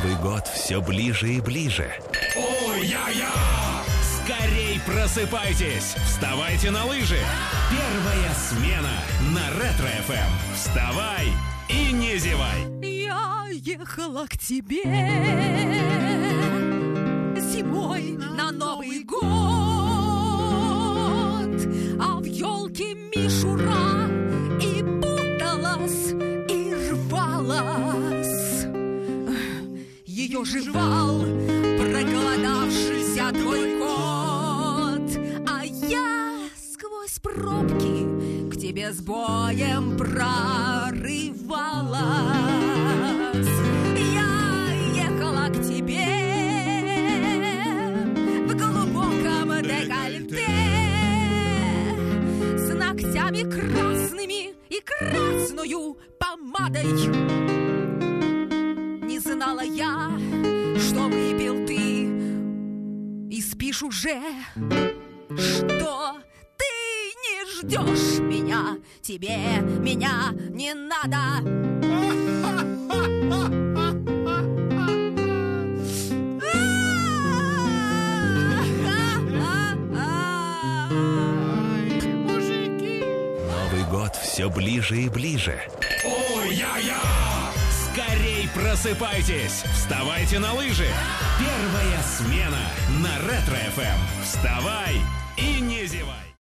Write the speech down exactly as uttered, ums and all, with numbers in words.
Новый год все ближе и ближе. Ой-я-я! Скорей просыпайтесь! Вставайте на лыжи! Первая смена на Ретро-эф эм. Вставай и не зевай! Я ехала к тебе зимой на Новый год, а в елке мишура и путалась, и рвалась. Ее жевал проголодавшийся твой кот, а я сквозь пробки к тебе с боем прорывалась. Я ехала к тебе в глубоком декольте, с ногтями красными и красную помадой. Не знала я, что выпил ты, и спишь уже, что ты не ждешь меня, тебе меня не надо. Новый год все ближе и ближе. Ой-я-я! Скорей просыпайтесь! Вставайте на лыжи! Первая смена на Ретро-эф эм. Вставай и не зевай!